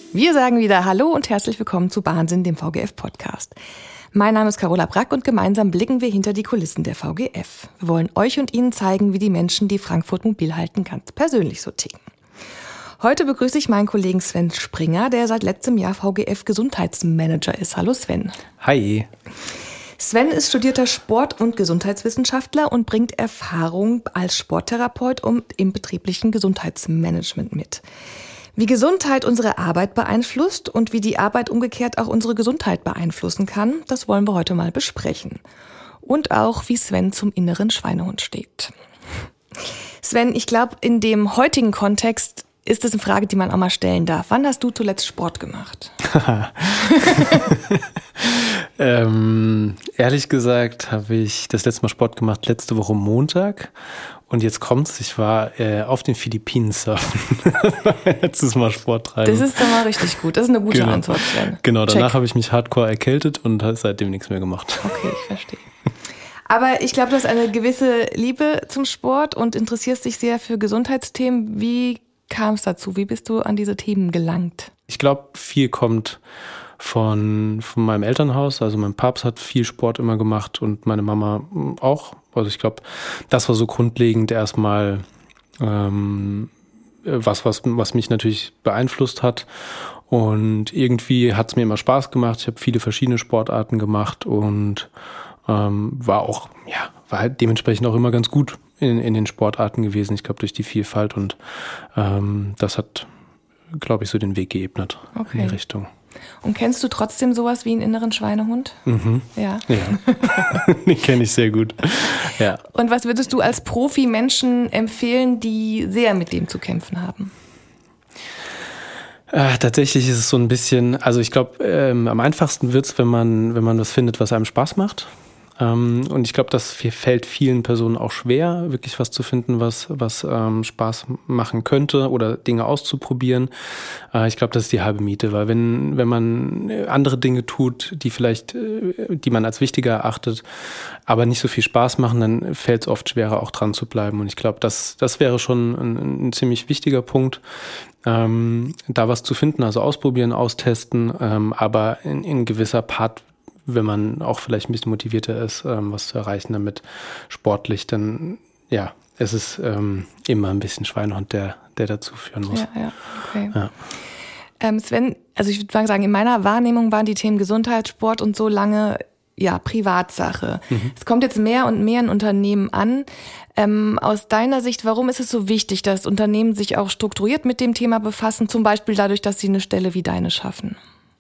Wir sagen wieder Hallo und herzlich willkommen zu Wahnsinn, dem VGF-Podcast. Mein Name ist Carola Brack und gemeinsam blicken wir hinter die Kulissen der VGF. Wir wollen euch und Ihnen zeigen, wie die Menschen, die Frankfurt mobil halten, ganz persönlich so ticken. Heute begrüße ich meinen Kollegen Sven Springer, der seit letztem Jahr VGF-Gesundheitsmanager ist. Hallo Sven. Hi. Sven ist studierter Sport- und Gesundheitswissenschaftler und bringt Erfahrung als Sporttherapeut und im betrieblichen Gesundheitsmanagement mit. Wie Gesundheit unsere Arbeit beeinflusst und wie die Arbeit umgekehrt auch unsere Gesundheit beeinflussen kann, das wollen wir heute mal besprechen. Und auch, wie Sven zum inneren Schweinehund steht. Sven, ich glaube, in dem heutigen Kontext ist es eine Frage, die man auch mal stellen darf. Wann hast du zuletzt Sport gemacht? Ehrlich gesagt habe ich das letzte Mal Sport gemacht letzte Woche Montag. Und jetzt kommt's, ich war auf den Philippinen surfen. Letztes Mal Sport treiben. Das ist doch mal richtig gut. Das ist eine gute Antwort, Sven. Genau, danach habe ich mich hardcore erkältet und habe seitdem nichts mehr gemacht. Okay, ich verstehe. Aber ich glaube, du hast eine gewisse Liebe zum Sport und interessierst dich sehr für Gesundheitsthemen. Wie kam es dazu? Wie bist du an diese Themen gelangt? Ich glaube, viel kommt von meinem Elternhaus. Also mein Papst hat viel Sport immer gemacht und meine Mama auch. Also ich glaube, das war so grundlegend erstmal was mich natürlich beeinflusst hat. Und irgendwie hat es mir immer Spaß gemacht. Ich habe viele verschiedene Sportarten gemacht und war halt dementsprechend auch immer ganz gut in den Sportarten gewesen. Ich glaube, durch die Vielfalt und das hat, glaube ich, so den Weg geebnet in die Richtung. Und kennst du trotzdem sowas wie einen inneren Schweinehund? Mhm. Ja. Den kenne ich sehr gut. Ja. Und was würdest du als Profi Menschen empfehlen, die sehr mit dem zu kämpfen haben? Tatsächlich ist es so ein bisschen, also ich glaube, am einfachsten wird's, wenn man was findet, was einem Spaß macht. Und ich glaube, das fällt vielen Personen auch schwer, wirklich was zu finden, was Spaß machen könnte oder Dinge auszuprobieren. Ich glaube, das ist die halbe Miete, weil wenn man andere Dinge tut, die man als wichtiger erachtet, aber nicht so viel Spaß machen, dann fällt es oft schwerer, auch dran zu bleiben. Und ich glaube, das wäre schon ein ziemlich wichtiger Punkt, da was zu finden, also ausprobieren, austesten, aber in gewisser Part, wenn man auch vielleicht ein bisschen motivierter ist, was zu erreichen damit sportlich, dann ja, es ist immer ein bisschen Schweinehund, der dazu führen muss. Ja, okay. Ja. Sven, also ich würde sagen, in meiner Wahrnehmung waren die Themen Gesundheit, Sport und so lange Privatsache. Mhm. Es kommt jetzt mehr und mehr in Unternehmen an. Aus deiner Sicht, warum ist es so wichtig, dass Unternehmen sich auch strukturiert mit dem Thema befassen, zum Beispiel dadurch, dass sie eine Stelle wie deine schaffen?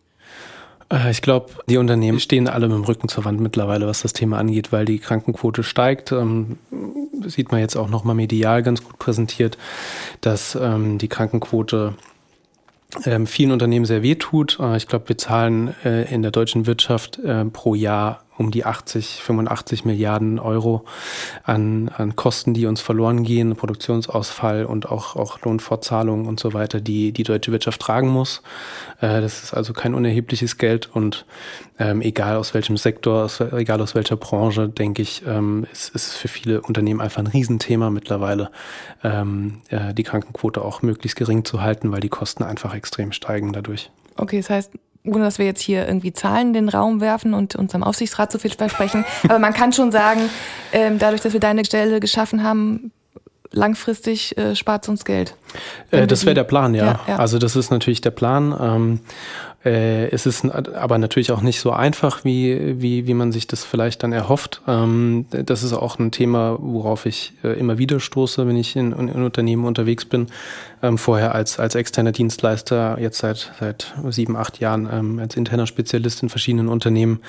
Ich glaube, die Unternehmen stehen alle mit dem Rücken zur Wand mittlerweile, was das Thema angeht, weil die Krankenquote steigt. Sieht man jetzt auch nochmal medial ganz gut präsentiert, dass die Krankenquote vielen Unternehmen sehr wehtut. Ich glaube, wir zahlen in der deutschen Wirtschaft pro Jahr um die 85 Milliarden Euro an Kosten, die uns verloren gehen, Produktionsausfall und auch Lohnfortzahlungen und so weiter, die deutsche Wirtschaft tragen muss. Das ist also kein unerhebliches Geld und egal aus welchem Sektor, egal aus welcher Branche, denke ich, es ist für viele Unternehmen einfach ein Riesenthema mittlerweile, die Krankenquote auch möglichst gering zu halten, weil die Kosten einfach extrem steigen dadurch. Okay, das heißt, ohne dass wir jetzt hier irgendwie Zahlen in den Raum werfen und unserem Aufsichtsrat so viel versprechen, aber man kann schon sagen, dadurch, dass wir deine Stelle geschaffen haben, langfristig spart es uns Geld. Das wäre der Plan, ja. Also das ist natürlich der Plan. Es ist aber natürlich auch nicht so einfach, wie man sich das vielleicht dann erhofft. Das ist auch ein Thema, worauf ich immer wieder stoße, wenn ich in Unternehmen unterwegs bin. Vorher als externer Dienstleister, jetzt seit 7-8 Jahren als interner Spezialist in verschiedenen Unternehmen.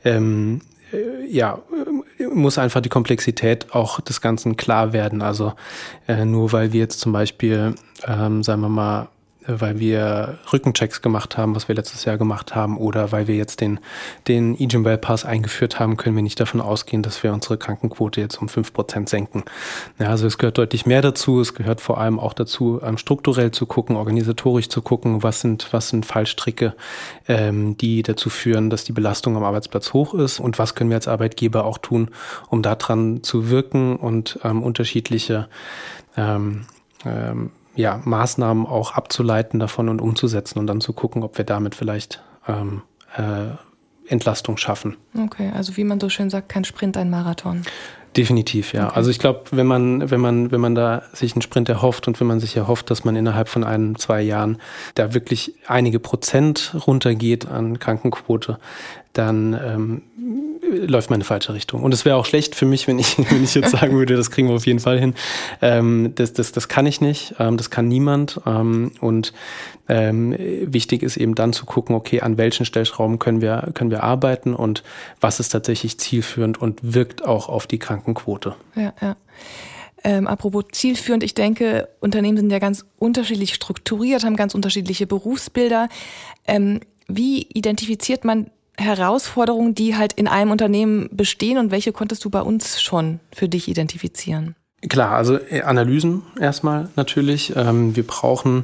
Muss einfach die Komplexität auch des Ganzen klar werden. Also nur weil wir jetzt zum Beispiel, sagen wir mal, weil wir Rückenchecks gemacht haben, was wir letztes Jahr gemacht haben, oder weil wir jetzt den eGym Pass eingeführt haben, können wir nicht davon ausgehen, dass wir unsere Krankenquote jetzt um 5% senken. Ja, also es gehört deutlich mehr dazu. Es gehört vor allem auch dazu, strukturell zu gucken, organisatorisch zu gucken, was sind Fallstricke, die dazu führen, dass die Belastung am Arbeitsplatz hoch ist, und was können wir als Arbeitgeber auch tun, um daran zu wirken und unterschiedliche Maßnahmen auch abzuleiten davon und umzusetzen und dann zu gucken, ob wir damit vielleicht Entlastung schaffen. Okay, also wie man so schön sagt, kein Sprint, ein Marathon. Definitiv, ja. Okay. Also ich glaube, wenn man da sich einen Sprint erhofft und wenn man sich erhofft, dass man innerhalb von 1-2 Jahren da wirklich einige Prozent runtergeht an Krankenquote, dann läuft man in die falsche Richtung. Und es wäre auch schlecht für mich, wenn ich jetzt sagen würde, das kriegen wir auf jeden Fall hin. Das kann ich nicht, das kann niemand. Und wichtig ist eben dann zu gucken, okay, an welchen Stellschrauben können wir arbeiten und was ist tatsächlich zielführend und wirkt auch auf die Krankenquote. Ja. Apropos zielführend, ich denke, Unternehmen sind ja ganz unterschiedlich strukturiert, haben ganz unterschiedliche Berufsbilder. Wie identifiziert man Herausforderungen, die halt in einem Unternehmen bestehen und welche konntest du bei uns schon für dich identifizieren? Klar, also Analysen erstmal natürlich. Wir brauchen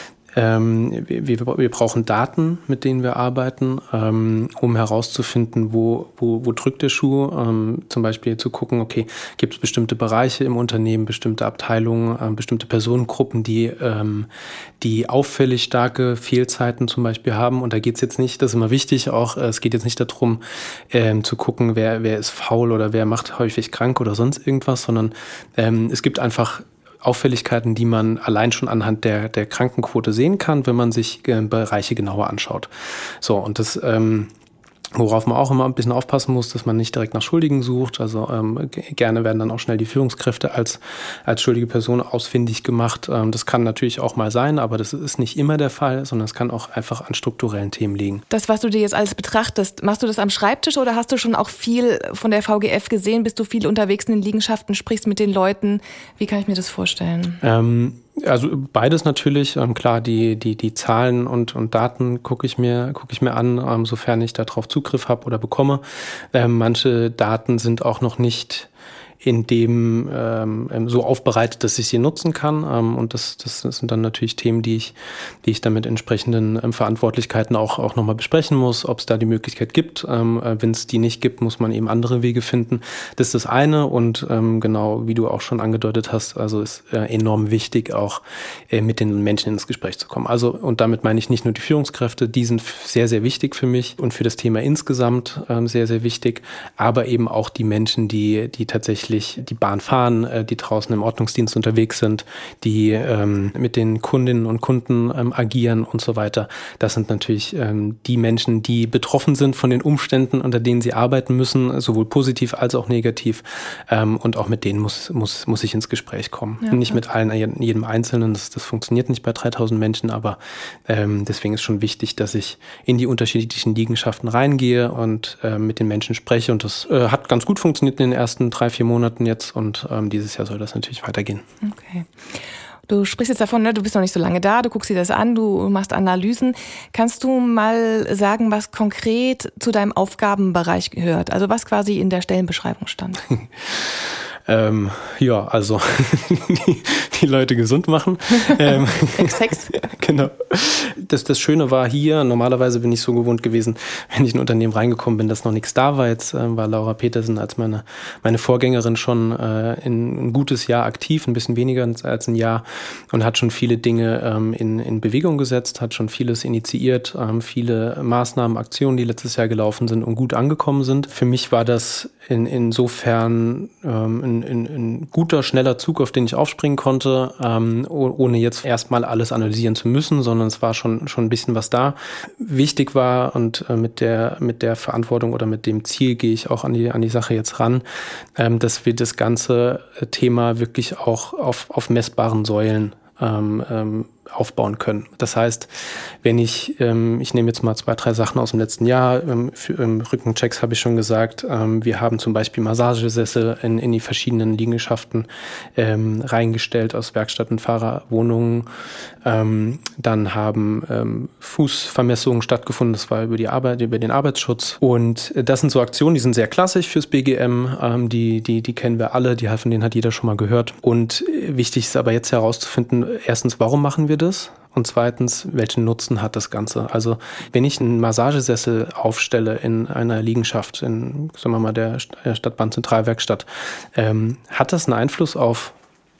Daten, mit denen wir arbeiten, um herauszufinden, wo drückt der Schuh. Zum Beispiel zu gucken, okay, gibt es bestimmte Bereiche im Unternehmen, bestimmte Abteilungen, bestimmte Personengruppen, die auffällig starke Fehlzeiten zum Beispiel haben. Und da geht es jetzt nicht, das ist immer wichtig auch, es geht jetzt nicht darum, zu gucken, wer ist faul oder wer macht häufig krank oder sonst irgendwas, sondern es gibt einfach Auffälligkeiten, die man allein schon anhand der Krankenquote sehen kann, wenn man sich Bereiche genauer anschaut. So, und das worauf man auch immer ein bisschen aufpassen muss, dass man nicht direkt nach Schuldigen sucht. Also gerne werden dann auch schnell die Führungskräfte als schuldige Person ausfindig gemacht. Das kann natürlich auch mal sein, aber das ist nicht immer der Fall, sondern es kann auch einfach an strukturellen Themen liegen. Das, was du dir jetzt alles betrachtest, machst du das am Schreibtisch oder hast du schon auch viel von der VGF gesehen? Bist du viel unterwegs in den Liegenschaften, sprichst mit den Leuten? Wie kann ich mir das vorstellen? Also beides natürlich. Klar, die Zahlen und Daten gucke ich mir an, sofern ich darauf Zugriff habe oder bekomme. Manche Daten sind auch noch nicht in dem so aufbereitet, dass ich sie nutzen kann. Und das sind dann natürlich Themen, die ich dann mit entsprechenden Verantwortlichkeiten auch nochmal besprechen muss, ob es da die Möglichkeit gibt. Wenn es die nicht gibt, muss man eben andere Wege finden. Das ist das eine. Und genau, wie du auch schon angedeutet hast, also ist enorm wichtig, auch mit den Menschen ins Gespräch zu kommen. Also, und damit meine ich nicht nur die Führungskräfte, die sind sehr, sehr wichtig für mich und für das Thema insgesamt sehr, sehr wichtig, aber eben auch die Menschen, die tatsächlich die Bahn fahren, die draußen im Ordnungsdienst unterwegs sind, die mit den Kundinnen und Kunden agieren und so weiter. Das sind natürlich die Menschen, die betroffen sind von den Umständen, unter denen sie arbeiten müssen, sowohl positiv als auch negativ. Und auch mit denen muss ich ins Gespräch kommen. Ja, nicht mit allen, jedem Einzelnen, das funktioniert nicht bei 3000 Menschen, aber deswegen ist schon wichtig, dass ich in die unterschiedlichen Liegenschaften reingehe und mit den Menschen spreche. Und das hat ganz gut funktioniert in den ersten 3-4 Monaten jetzt und dieses Jahr soll das natürlich weitergehen. Okay. Du sprichst jetzt davon, ne, du bist noch nicht so lange da, du guckst dir das an, du machst Analysen. Kannst du mal sagen, was konkret zu deinem Aufgabenbereich gehört? Also was quasi in der Stellenbeschreibung stand? Also die Leute gesund machen. Sex. Genau. Das Schöne war hier, normalerweise bin ich so gewohnt gewesen, wenn ich in ein Unternehmen reingekommen bin, dass noch nichts da war. Jetzt war Laura Petersen als meine Vorgängerin schon in ein gutes Jahr aktiv, ein bisschen weniger als ein Jahr und hat schon viele Dinge in Bewegung gesetzt, hat schon vieles initiiert, viele Maßnahmen, Aktionen, die letztes Jahr gelaufen sind und gut angekommen sind. Für mich war das insofern ein guter, schneller Zug, auf den ich aufspringen konnte, ohne jetzt erstmal alles analysieren zu müssen, sondern es war schon ein bisschen was da. Wichtig war und mit der Verantwortung oder mit dem Ziel gehe ich auch an die Sache jetzt ran, dass wir das ganze Thema wirklich auch auf messbaren Säulen aufbauen können. Das heißt, wenn ich nehme jetzt mal 2-3 Sachen aus dem letzten Jahr, für Rückenchecks habe ich schon gesagt, wir haben zum Beispiel Massagesessel in die verschiedenen Liegenschaften reingestellt aus Werkstatt- und Fahrerwohnungen. Dann haben Fußvermessungen stattgefunden, das war über den Arbeitsschutz. Und das sind so Aktionen, die sind sehr klassisch fürs BGM, die kennen wir alle, von denen hat jeder schon mal gehört. Und wichtig ist aber jetzt herauszufinden, erstens, warum machen wir das? Und zweitens, welchen Nutzen hat das Ganze? Also wenn ich einen Massagesessel aufstelle in einer Liegenschaft, in, sagen wir mal, der Stadtbahnzentralwerkstatt, hat das einen Einfluss auf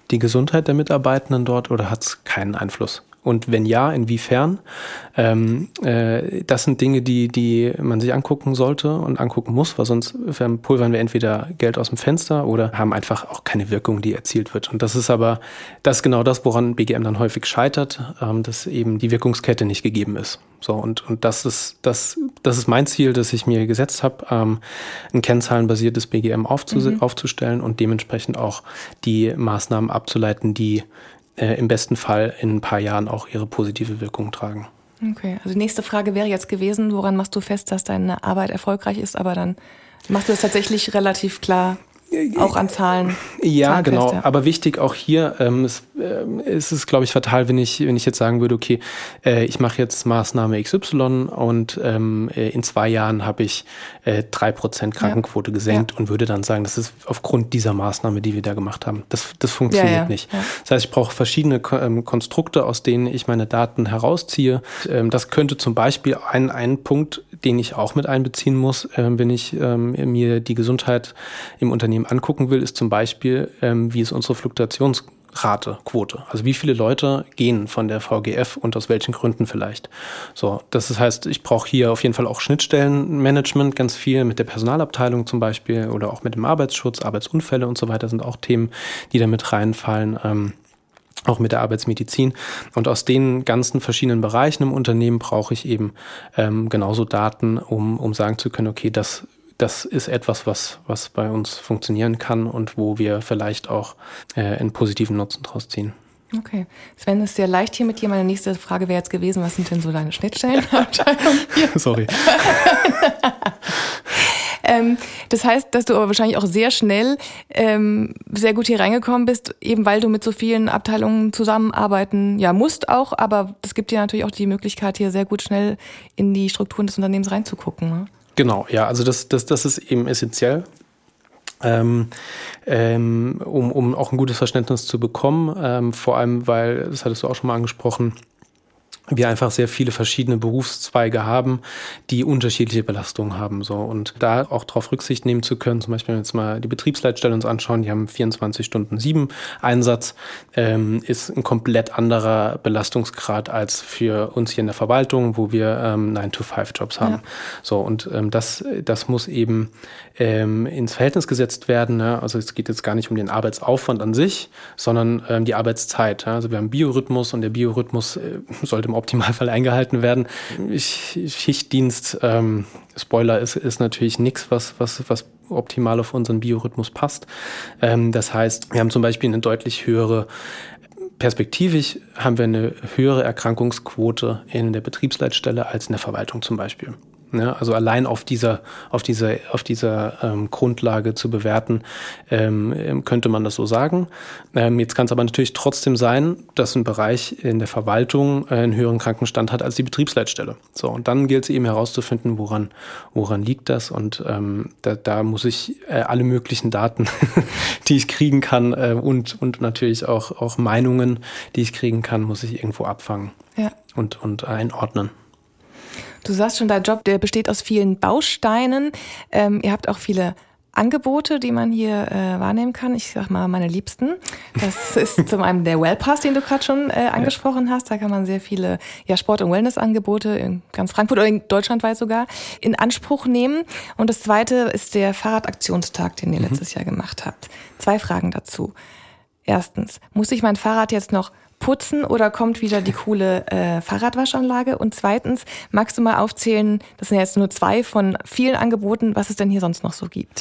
die Gesundheit der Mitarbeitenden dort oder hat es keinen Einfluss? Und wenn ja, inwiefern? Das sind Dinge, die man sich angucken sollte und angucken muss, weil sonst pulvern wir entweder Geld aus dem Fenster oder haben einfach auch keine Wirkung, die erzielt wird. Und das ist genau das, woran BGM dann häufig scheitert, dass eben die Wirkungskette nicht gegeben ist. So, und das ist mein Ziel, das ich mir gesetzt habe, ein kennzahlenbasiertes BGM aufzustellen und dementsprechend auch die Maßnahmen abzuleiten, die im besten Fall in ein paar Jahren auch ihre positive Wirkung tragen. Okay, also die nächste Frage wäre jetzt gewesen, woran machst du fest, dass deine Arbeit erfolgreich ist, aber dann machst du das tatsächlich relativ klar auch an Zahlen. Ja, genau. Ja. Aber wichtig auch hier, ist es, glaube ich, fatal, wenn ich jetzt sagen würde, okay, ich mache jetzt Maßnahme XY und in 2 Jahren habe ich 3% Krankenquote gesenkt und würde dann sagen, das ist aufgrund dieser Maßnahme, die wir da gemacht haben. Das funktioniert nicht. Ja. Das heißt, ich brauche verschiedene Konstrukte, aus denen ich meine Daten herausziehe. Das könnte zum Beispiel ein Punkt, den ich auch mit einbeziehen muss, wenn ich mir die Gesundheit im Unternehmen angucken will, ist zum Beispiel, wie ist unsere Fluktuationsquote. Also wie viele Leute gehen von der VGF und aus welchen Gründen vielleicht. So, das heißt, ich brauche hier auf jeden Fall auch Schnittstellenmanagement, ganz viel mit der Personalabteilung zum Beispiel oder auch mit dem Arbeitsschutz, Arbeitsunfälle und so weiter sind auch Themen, die da mit reinfallen. Auch mit der Arbeitsmedizin. Und aus den ganzen verschiedenen Bereichen im Unternehmen brauche ich eben genauso Daten, um sagen zu können, okay, das ist etwas, was bei uns funktionieren kann und wo wir vielleicht auch einen positiven Nutzen draus ziehen. Okay. Sven, ist sehr leicht hier mit dir. Meine nächste Frage wäre jetzt gewesen, was sind denn so deine Schnittstellen? Sorry. Das heißt, dass du aber wahrscheinlich auch sehr schnell sehr gut hier reingekommen bist, eben weil du mit so vielen Abteilungen zusammenarbeiten musst auch, aber das gibt dir natürlich auch die Möglichkeit, hier sehr gut schnell in die Strukturen des Unternehmens reinzugucken. Ne? Genau, ja, also das ist eben essentiell. Um auch ein gutes Verständnis zu bekommen, vor allem, weil, das hattest du auch schon mal angesprochen, wir einfach sehr viele verschiedene Berufszweige haben, die unterschiedliche Belastungen haben. So. Und da auch darauf Rücksicht nehmen zu können, zum Beispiel wenn wir jetzt mal die Betriebsleitstelle uns anschauen, die haben 24/7 Einsatz, ist ein komplett anderer Belastungsgrad als für uns hier in der Verwaltung, wo wir 9-to-5-Jobs haben. Ja. So, und das muss eben ins Verhältnis gesetzt werden. Ne? Also es geht jetzt gar nicht um den Arbeitsaufwand an sich, sondern die Arbeitszeit. Ja? Also wir haben Biorhythmus und der Biorhythmus sollte im Optimalfall eingehalten werden. Schichtdienst, Spoiler, ist natürlich nichts, was optimal auf unseren Biorhythmus passt. Das heißt, wir haben zum Beispiel eine deutlich höhere perspektivisch haben wir eine höhere Erkrankungsquote in der Betriebsleitstelle als in der Verwaltung zum Beispiel. Ja, also allein auf dieser Grundlage zu bewerten, könnte man das so sagen. Jetzt kann es aber natürlich trotzdem sein, dass ein Bereich in der Verwaltung einen höheren Krankenstand hat als die Betriebsleitstelle. So, und dann gilt es eben herauszufinden, woran liegt das. Und da muss ich alle möglichen Daten, die ich kriegen kann, und natürlich auch Meinungen, die ich kriegen kann, muss ich irgendwo abfangen und einordnen. Du sagst schon, dein Job, der besteht aus vielen Bausteinen. Ihr habt auch viele Angebote, die man hier wahrnehmen kann. Ich sag mal meine Liebsten. Das ist zum einen der Wellpass, den du gerade schon angesprochen hast. Da kann man sehr viele Sport- und Wellness-Angebote in ganz Frankfurt oder in deutschlandweit sogar in Anspruch nehmen. Und das zweite ist der Fahrradaktionstag, den ihr letztes Jahr gemacht habt. 2 Fragen dazu. Erstens, muss ich mein Fahrrad jetzt noch putzen oder kommt wieder die coole Fahrradwaschanlage? Und zweitens, magst du mal aufzählen, das sind ja jetzt nur 2 von vielen Angeboten, was es denn hier sonst noch so gibt?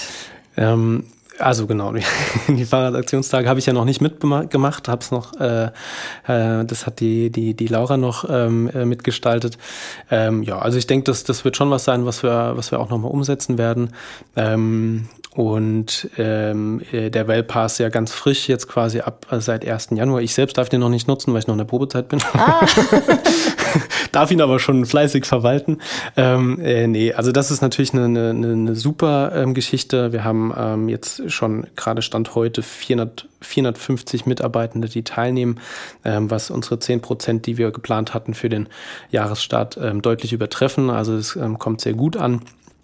Also genau, die Fahrradaktionstage habe ich ja noch nicht mitgemacht, hab's noch, das hat die Laura noch mitgestaltet. Also ich denke, das wird schon was sein, was wir auch nochmal umsetzen werden. Und der Wellpass ja ganz frisch jetzt quasi seit 1. Januar. Ich selbst darf den noch nicht nutzen, weil ich noch in der Probezeit bin. Darf ihn aber schon fleißig verwalten. Also das ist natürlich eine super Geschichte. Wir haben jetzt schon gerade Stand heute 450 Mitarbeitende, die teilnehmen, was unsere 10%, die wir geplant hatten für den Jahresstart, deutlich übertreffen. Also es kommt sehr gut an.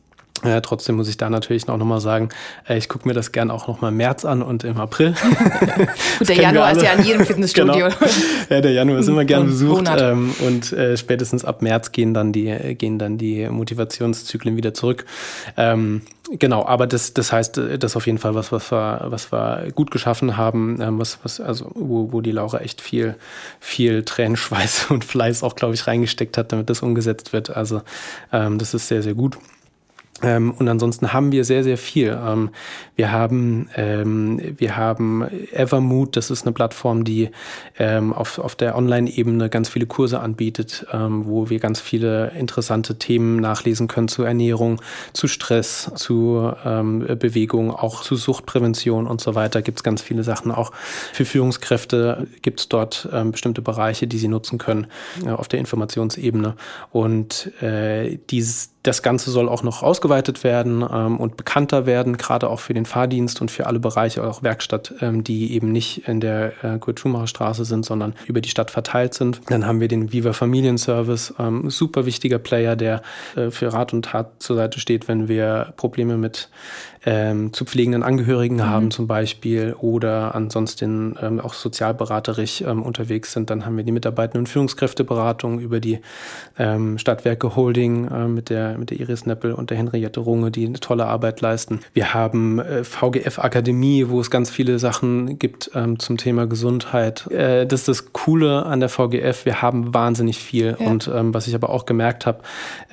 Trotzdem muss ich da natürlich auch nochmal sagen, ich gucke mir das gern auch nochmal im März an und im April. Gut, der Januar ist ja an jedem Fitnessstudio. Genau. Ja, der Januar ist immer gern besucht und spätestens ab März gehen dann die Motivationszyklen wieder zurück. Genau, aber das heißt, das ist auf jeden Fall was wir gut geschaffen haben, wo die Laura echt viel Tränen, Schweiß und Fleiß auch, glaube ich, reingesteckt hat, damit das umgesetzt wird. Also das ist sehr, sehr gut. Und ansonsten haben wir sehr, sehr viel. Wir haben Evermood, das ist eine Plattform, die auf der Online-Ebene ganz viele Kurse anbietet, wo wir ganz viele interessante Themen nachlesen können zu Ernährung, zu Stress, zu Bewegung, auch zu Suchtprävention und so weiter. Gibt es ganz viele Sachen. Auch für Führungskräfte gibt es dort bestimmte Bereiche, die sie nutzen können auf der Informationsebene. Und das Ganze soll auch noch ausgeweitet werden und bekannter werden, gerade auch für den Fahrdienst und für alle Bereiche, auch Werkstatt, die eben nicht in der Kurt-Schumacher-Straße sind, sondern über die Stadt verteilt sind. Dann haben wir den Viva Familienservice, super wichtiger Player, der für Rat und Tat zur Seite steht, wenn wir Probleme mit zu pflegenden Angehörigen haben zum Beispiel oder ansonsten auch sozialberaterisch unterwegs sind. Dann haben wir die Mitarbeitenden- und Führungskräfteberatung über die Stadtwerke Holding mit der Iris Neppel und der Henriette Runge, die eine tolle Arbeit leisten. Wir haben VGF Akademie, wo es ganz viele Sachen gibt zum Thema Gesundheit. Das ist das Coole an der VGF. Wir haben wahnsinnig viel. Ja. Und was ich aber auch gemerkt habe,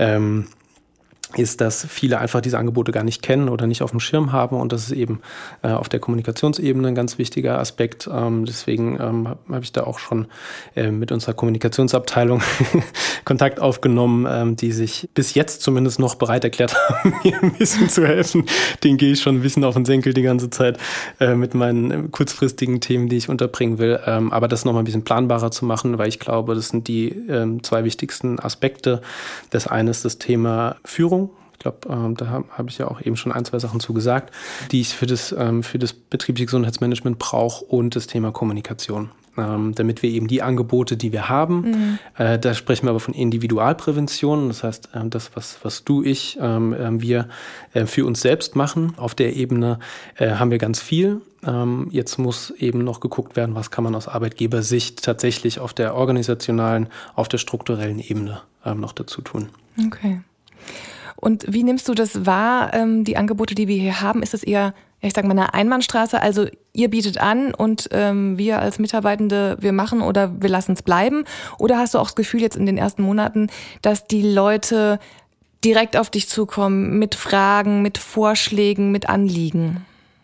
ist, dass viele einfach diese Angebote gar nicht kennen oder nicht auf dem Schirm haben und das ist eben auf der Kommunikationsebene ein ganz wichtiger Aspekt. Deswegen habe ich da auch schon mit unserer Kommunikationsabteilung Kontakt aufgenommen, die sich bis jetzt zumindest noch bereit erklärt haben, mir ein bisschen zu helfen. Den gehe ich schon ein bisschen auf den Senkel die ganze Zeit mit meinen kurzfristigen Themen, die ich unterbringen will. Aber das nochmal ein bisschen planbarer zu machen, weil ich glaube, das sind die zwei wichtigsten Aspekte. Das eine ist das Thema Führung. Ich glaube, da habe ich ja auch eben schon 1, 2 Sachen zu gesagt, die ich für das betriebliche Gesundheitsmanagement brauche und das Thema Kommunikation. Damit wir eben die Angebote, die wir haben, da sprechen wir aber von Individualprävention, das heißt, das, was wir für uns selbst machen, auf der Ebene haben wir ganz viel. Jetzt muss eben noch geguckt werden, was kann man aus Arbeitgebersicht tatsächlich auf der organisationalen, auf der strukturellen Ebene noch dazu tun. Okay. Und wie nimmst du das wahr, die Angebote, die wir hier haben? Ist es eher, ich sage mal, eine Einbahnstraße? Also ihr bietet an und wir als Mitarbeitende, wir machen oder wir lassen es bleiben? Oder hast du auch das Gefühl jetzt in den ersten Monaten, dass die Leute direkt auf dich zukommen mit Fragen, mit Vorschlägen, mit Anliegen?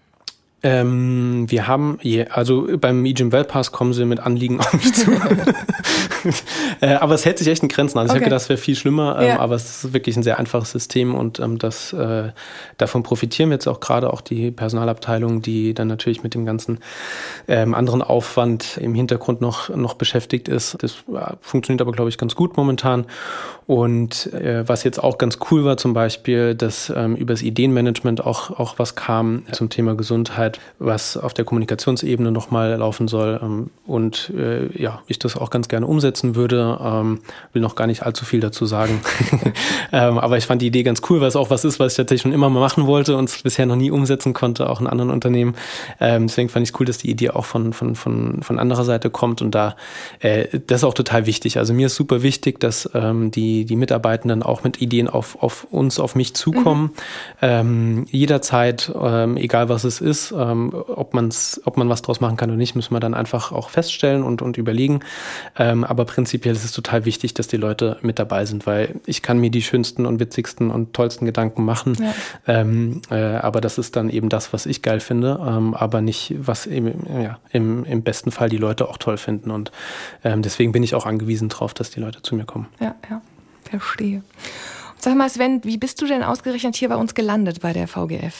Wir haben, also beim eGym Wellpass kommen sie mit Anliegen auf mich zu. Aber es hält sich echt in Grenzen. Also ich habe gedacht, das wäre viel schlimmer, aber es ist wirklich ein sehr einfaches System und davon profitieren wir jetzt auch gerade auch die Personalabteilung, die dann natürlich mit dem ganzen anderen Aufwand im Hintergrund noch beschäftigt ist. Das funktioniert aber, glaube ich, ganz gut momentan. Und was jetzt auch ganz cool war zum Beispiel, dass über das Ideenmanagement auch was kam zum Thema Gesundheit, was auf der Kommunikationsebene nochmal laufen soll und ich das auch ganz gerne umsetzen würde. Will noch gar nicht allzu viel dazu sagen. Aber ich fand die Idee ganz cool, weil es auch was ist, was ich tatsächlich schon immer mal machen wollte und es bisher noch nie umsetzen konnte, auch in anderen Unternehmen. Deswegen fand ich es cool, dass die Idee auch von anderer Seite kommt und das ist auch total wichtig. Also mir ist super wichtig, dass die Mitarbeitenden auch mit Ideen auf mich zukommen. Jederzeit, egal was es ist, ob man was draus machen kann oder nicht, müssen wir dann einfach auch feststellen und überlegen. Aber prinzipiell ist es total wichtig, dass die Leute mit dabei sind, weil ich kann mir die schönsten und witzigsten und tollsten Gedanken machen. Ja. Aber das ist dann eben das, was ich geil finde, aber nicht, was im besten Fall die Leute auch toll finden. Und deswegen bin ich auch angewiesen drauf, dass die Leute zu mir kommen. Ja, verstehe. Und sag mal, Sven, wie bist du denn ausgerechnet hier bei uns gelandet bei der VGF?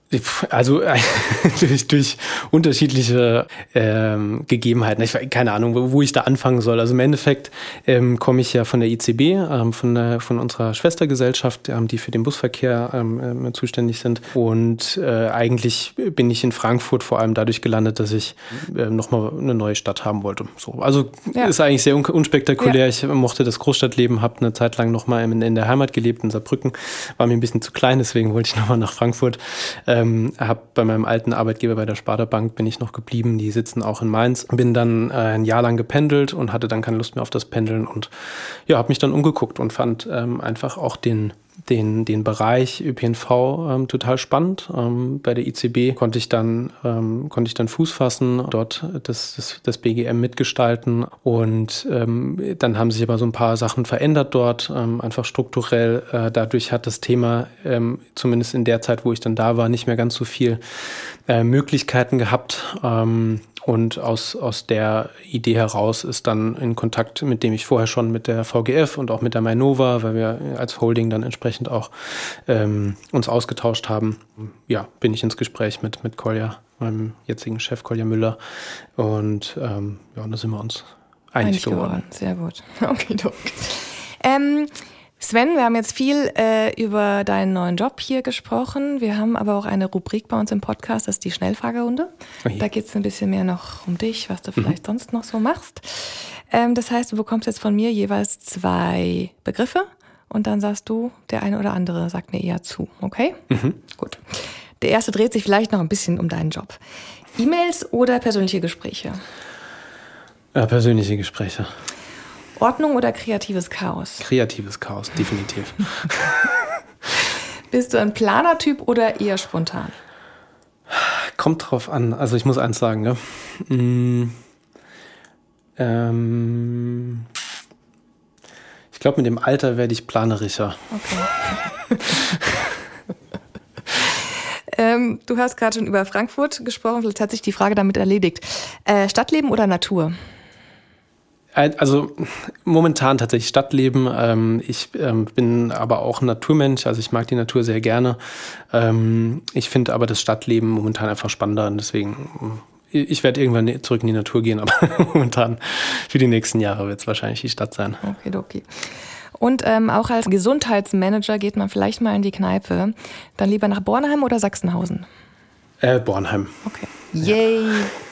Also durch unterschiedliche Gegebenheiten. Keine Ahnung, wo ich da anfangen soll. Also im Endeffekt komme ich ja von der ICB, von unserer Schwestergesellschaft, die für den Busverkehr zuständig sind. Und eigentlich bin ich in Frankfurt vor allem dadurch gelandet, dass ich nochmal eine neue Stadt haben wollte. So, also ist eigentlich sehr unspektakulär. Ja. Ich mochte das Großstadtleben, habe eine Zeit lang nochmal in der Heimat gelebt, in Saarbrücken. War mir ein bisschen zu klein, deswegen wollte ich nochmal nach Frankfurt. Habe bei meinem alten Arbeitgeber bei der Sparda Bank bin ich noch geblieben, die sitzen auch in Mainz. Bin dann ein Jahr lang gependelt und hatte dann keine Lust mehr auf das Pendeln und ja, habe mich dann umgeguckt und fand einfach auch den Bereich ÖPNV total spannend. Bei der ICB konnte ich dann Fuß fassen, dort das BGM mitgestalten und dann haben sich aber so ein paar Sachen verändert dort, einfach strukturell. Dadurch hat das Thema, zumindest in der Zeit, wo ich dann da war, nicht mehr ganz so viel Möglichkeiten gehabt. Und aus der Idee heraus ist dann in Kontakt, mit dem ich vorher schon mit der VGF und auch mit der Mainova, weil wir als Holding dann entsprechend auch uns ausgetauscht haben, ja, bin ich ins Gespräch mit Kolja, meinem jetzigen Chef Kolja Müller. Und da sind wir uns einig geworden. Sehr gut. Okay, Sven, wir haben jetzt viel über deinen neuen Job hier gesprochen. Wir haben aber auch eine Rubrik bei uns im Podcast, das ist die Schnellfragerunde. Okay. Da geht es ein bisschen mehr noch um dich, was du vielleicht sonst noch so machst. Das heißt, du bekommst jetzt von mir jeweils 2 Begriffe und dann sagst du, der eine oder andere sagt mir eher zu, okay? Gut. Der erste dreht sich vielleicht noch ein bisschen um deinen Job. E-Mails oder persönliche Gespräche? Ja, persönliche Gespräche. Ordnung oder kreatives Chaos? Kreatives Chaos, definitiv. Bist du ein Planertyp oder eher spontan? Kommt drauf an. Also ich muss eins sagen. Ne? Ich glaube, mit dem Alter werde ich planerischer. Okay. Du hast gerade schon über Frankfurt gesprochen. Vielleicht hat sich die Frage damit erledigt. Stadtleben oder Natur? Also momentan tatsächlich Stadtleben. Ich bin aber auch ein Naturmensch, also ich mag die Natur sehr gerne. Ich finde aber das Stadtleben momentan einfach spannender und deswegen, ich werde irgendwann zurück in die Natur gehen, aber momentan für die nächsten Jahre wird es wahrscheinlich die Stadt sein. Okay. Und auch als Gesundheitsmanager geht man vielleicht mal in die Kneipe. Dann lieber nach Bornheim oder Sachsenhausen? Bornheim. Okay. Yay!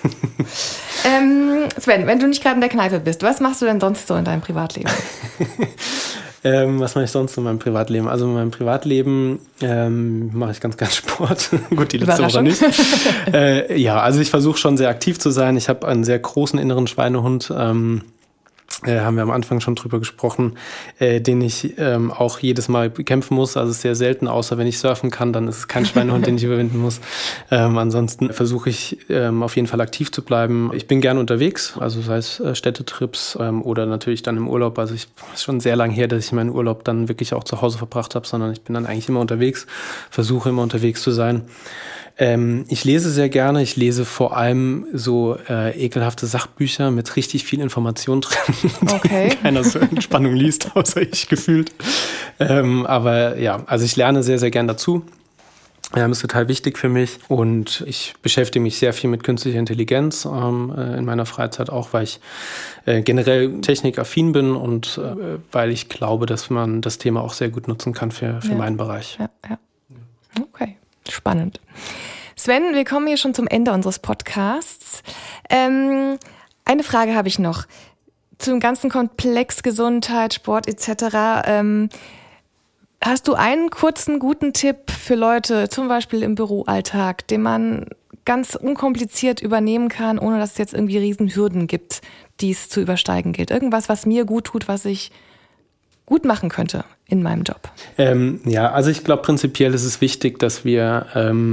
Sven, wenn du nicht gerade in der Kneipe bist, was machst du denn sonst so in deinem Privatleben? Was mache ich sonst in meinem Privatleben? Also in meinem Privatleben mache ich ganz Sport. Gut, die letzte Woche nicht. Ja, also ich versuche schon sehr aktiv zu sein. Ich habe einen sehr großen inneren Schweinehund. Haben wir am Anfang schon drüber gesprochen, den ich auch jedes Mal bekämpfen muss. Also es ist sehr selten, außer wenn ich surfen kann, dann ist es kein Schweinehund, den ich überwinden muss. Ansonsten versuche ich auf jeden Fall aktiv zu bleiben. Ich bin gerne unterwegs, also sei es Städtetrips oder natürlich dann im Urlaub. Also es ist schon sehr lang her, dass ich meinen Urlaub dann wirklich auch zu Hause verbracht habe, sondern ich bin dann eigentlich immer unterwegs, versuche immer unterwegs zu sein. Ich lese sehr gerne. Ich lese vor allem so ekelhafte Sachbücher mit richtig viel Information drin, die keiner so in Spannung liest, außer ich gefühlt. Aber ja, also ich lerne sehr, sehr gern dazu. Ist total wichtig für mich und ich beschäftige mich sehr viel mit künstlicher Intelligenz in meiner Freizeit auch, weil ich generell technikaffin bin und weil ich glaube, dass man das Thema auch sehr gut nutzen kann für meinen Bereich. Ja. Okay, spannend. Sven, wir kommen hier schon zum Ende unseres Podcasts. Eine Frage habe ich noch zum ganzen Komplex Gesundheit, Sport etc. Hast du einen kurzen, guten Tipp für Leute, zum Beispiel im Büroalltag, den man ganz unkompliziert übernehmen kann, ohne dass es jetzt irgendwie riesen Hürden gibt, die es zu übersteigen gilt? Irgendwas, was mir gut tut, was ich gut machen könnte in meinem Job? Ja, also ich glaube, prinzipiell ist es wichtig, dass wir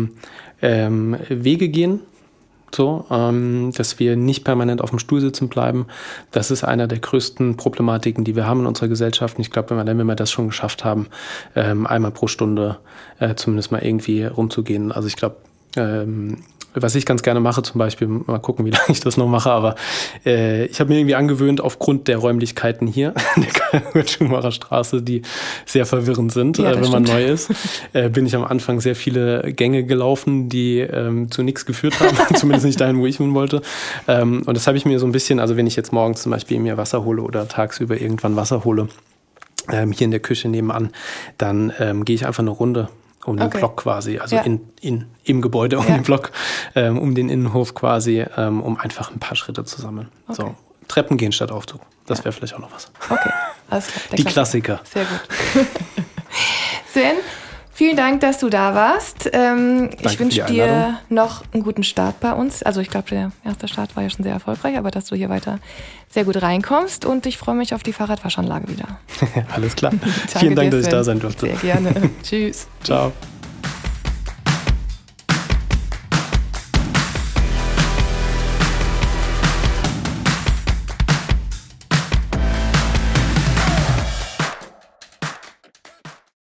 Wege gehen, dass wir nicht permanent auf dem Stuhl sitzen bleiben. Das ist einer der größten Problematiken, die wir haben in unserer Gesellschaft. Und ich glaube, wenn wir das schon geschafft haben, einmal pro Stunde zumindest mal irgendwie rumzugehen. Also ich glaube, was ich ganz gerne mache, zum Beispiel, mal gucken, wie lange ich das noch mache, aber ich habe mir irgendwie angewöhnt, aufgrund der Räumlichkeiten hier in der Karl-Schumacher Straße, die sehr verwirrend sind, wenn man neu ist, bin ich am Anfang sehr viele Gänge gelaufen, die zu nichts geführt haben, zumindest nicht dahin, wo ich hin wollte. Und das habe ich mir so ein bisschen, also wenn ich jetzt morgens zum Beispiel mir Wasser hole oder tagsüber irgendwann Wasser hole, hier in der Küche nebenan, dann gehe ich einfach eine Runde um den Block quasi, also im Gebäude um den Block, um den Innenhof quasi, um einfach ein paar Schritte zu sammeln. Okay. So, Treppen gehen statt Aufzug. Das wäre vielleicht auch noch was. Okay, alles klar. Die Klassiker. Sehr gut. Sven, vielen Dank, dass du da warst. Ich wünsche dir noch einen guten Start bei uns. Also ich glaube, der erste Start war ja schon sehr erfolgreich, aber dass du hier weiter sehr gut reinkommst und ich freue mich auf die Fahrradwaschanlage wieder. Alles klar. Vielen Dank, dass ich da sein durfte. Sehr gerne. Tschüss. Ciao.